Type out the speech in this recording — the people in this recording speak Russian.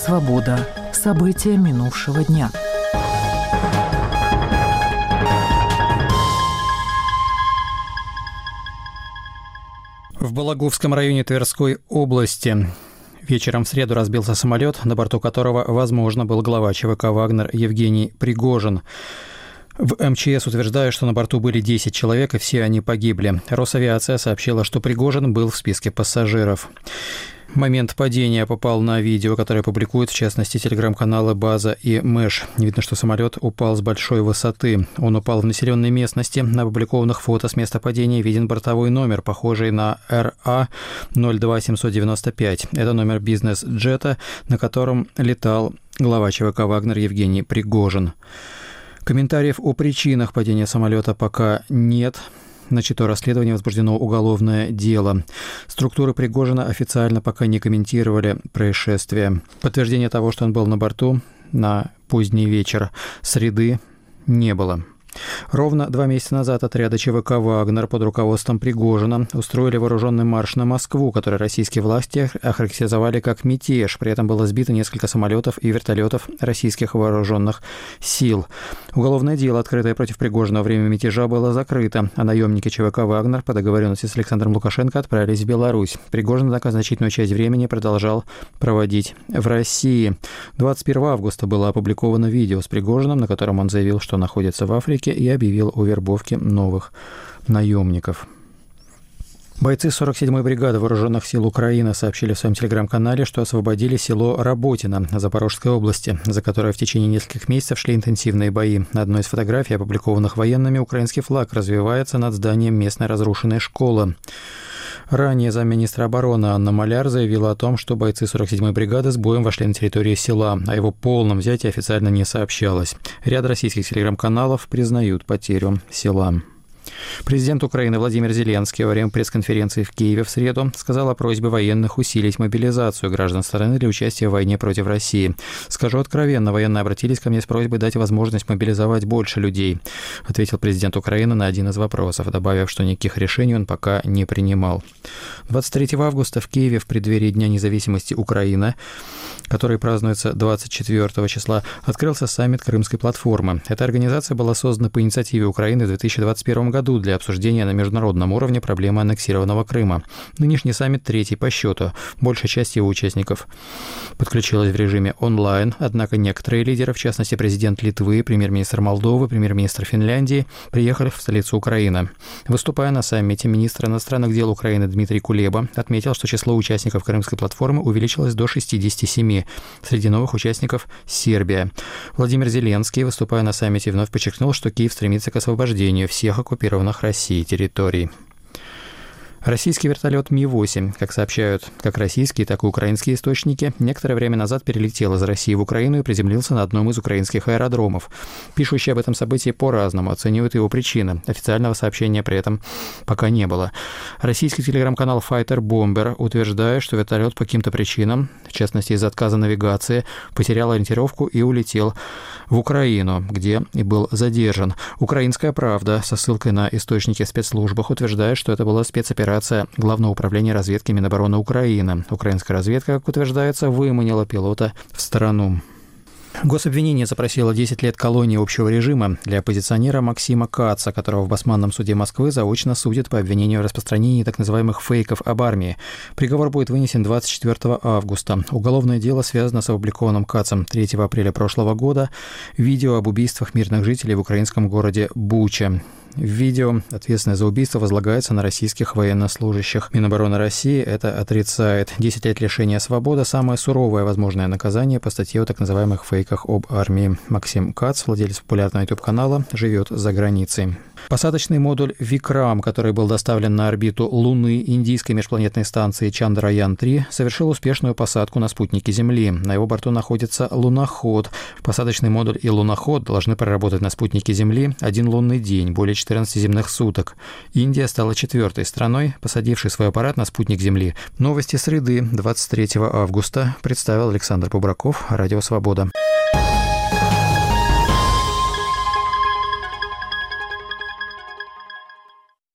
Свобода. События минувшего дня. В Балаговском районе Тверской области вечером в среду разбился самолет, на борту которого, возможно, был глава ЧВК «Вагнер» Евгений Пригожин. В МЧС утверждают, что на борту были 10 человек, и все они погибли. Росавиация сообщила, что Пригожин был в списке пассажиров. Момент падения попал на видео, которое публикуют, в частности, телеграм-каналы «База» и «Мэш». Видно, что самолет упал с большой высоты. Он упал в населенной местности. На опубликованных фото с места падения виден бортовой номер, похожий на РА-02795. Это номер бизнес-джета, на котором летал глава ЧВК «Вагнер» Евгений Пригожин. Комментариев о причинах падения самолета пока нет. Начато расследование, возбуждено уголовное дело. Структуры Пригожина официально пока не комментировали происшествие. Подтверждения того, что он был на борту на поздний вечер среды, не было. Ровно 2 месяца назад отряды ЧВК «Вагнер» под руководством Пригожина устроили вооруженный марш на Москву, который российские власти охарактеризовали как мятеж. При этом было сбито несколько самолетов и вертолетов российских вооруженных сил. Уголовное дело, открытое против Пригожина во время мятежа, было закрыто, а наемники ЧВК «Вагнер» по договоренности с Александром Лукашенко отправились в Беларусь. Пригожин, однако, значительную часть времени продолжал проводить в России. 21 августа было опубликовано видео с Пригожиным, на котором он заявил, что находится в Африке, и объявил о вербовке новых наемников. Бойцы 47-й бригады Вооруженных сил Украины сообщили в своем телеграм-канале, что освободили село Работино Запорожской области, за которое в течение нескольких месяцев шли интенсивные бои. На одной из фотографий, опубликованных военными, украинский флаг развивается над зданием местной разрушенной школы. Ранее замминистра обороны Анна Маляр заявила о том, что бойцы 47-й бригады с боем вошли на территорию села. О его полном взятии официально не сообщалось. Ряд российских телеграм-каналов признают потерю села. Президент Украины Владимир Зеленский во время пресс-конференции в Киеве в среду сказал о просьбе военных усилить мобилизацию граждан страны для участия в войне против России. «Скажу откровенно, военные обратились ко мне с просьбой дать возможность мобилизовать больше людей», ответил президент Украины на один из вопросов, добавив, что никаких решений он пока не принимал. 23 августа в Киеве в преддверии Дня независимости Украины, который празднуется 24 числа, открылся саммит Крымской платформы. Эта организация была создана по инициативе Украины в 2021 году для обсуждения на международном уровне проблемы аннексированного Крыма. Нынешний саммит третий по счету. Большая часть его участников подключилась в режиме онлайн, однако некоторые лидеры, в частности президент Литвы, премьер-министр Молдовы, премьер-министр Финляндии, приехали в столицу Украины. Выступая на саммите, министр иностранных дел Украины Дмитрий Кулеба отметил, что число участников Крымской платформы увеличилось до 67. Среди новых участников Сербия. Владимир Зеленский, выступая на саммите, вновь подчеркнул, что Киев стремится к освобождению всех оккупированных Россией территорий. Российский вертолет Ми-8, как сообщают как российские, так и украинские источники, некоторое время назад перелетел из России в Украину и приземлился на одном из украинских аэродромов. Пишущие об этом событии по-разному оценивают его причины. Официального сообщения при этом пока не было. Российский телеграм-канал Fighter Bomber утверждает, что вертолет по каким-то причинам, в частности из-за отказа навигации, потерял ориентировку и улетел в Украину, где и был задержан. «Украинская правда» со ссылкой на источники в спецслужбах утверждает, что это была спецоперация Главного управления разведки Минобороны Украины. Украинская разведка, как утверждается, выманила пилота в страну. Гособвинение запросило 10 лет колонии общего режима для оппозиционера Максима Каца, которого в Басманном суде Москвы заочно судят по обвинению в распространении так называемых фейков об армии. Приговор будет вынесен 24 августа. Уголовное дело связано с опубликованным Кацем 3 апреля прошлого года видео об убийствах мирных жителей в украинском городе Буча. В видео ответственность за убийство возлагается на российских военнослужащих. Минобороны России это отрицает. 10 лет лишения свободы – самое суровое возможное наказание по статье о так называемых фейках об армии. Максим Кац, владелец популярного YouTube-канала, живет за границей. Посадочный модуль «Викрам», который был доставлен на орбиту Луны индийской межпланетной станции Чандраян-3, совершил успешную посадку на спутнике Земли. На его борту находится луноход. Посадочный модуль и луноход должны проработать на спутнике Земли один лунный день, более 14 земных суток. Индия стала 4-й страной, посадившей свой аппарат на спутник Земли. Новости среды, 23 августа, представил Александр Бубраков, Радио Свобода.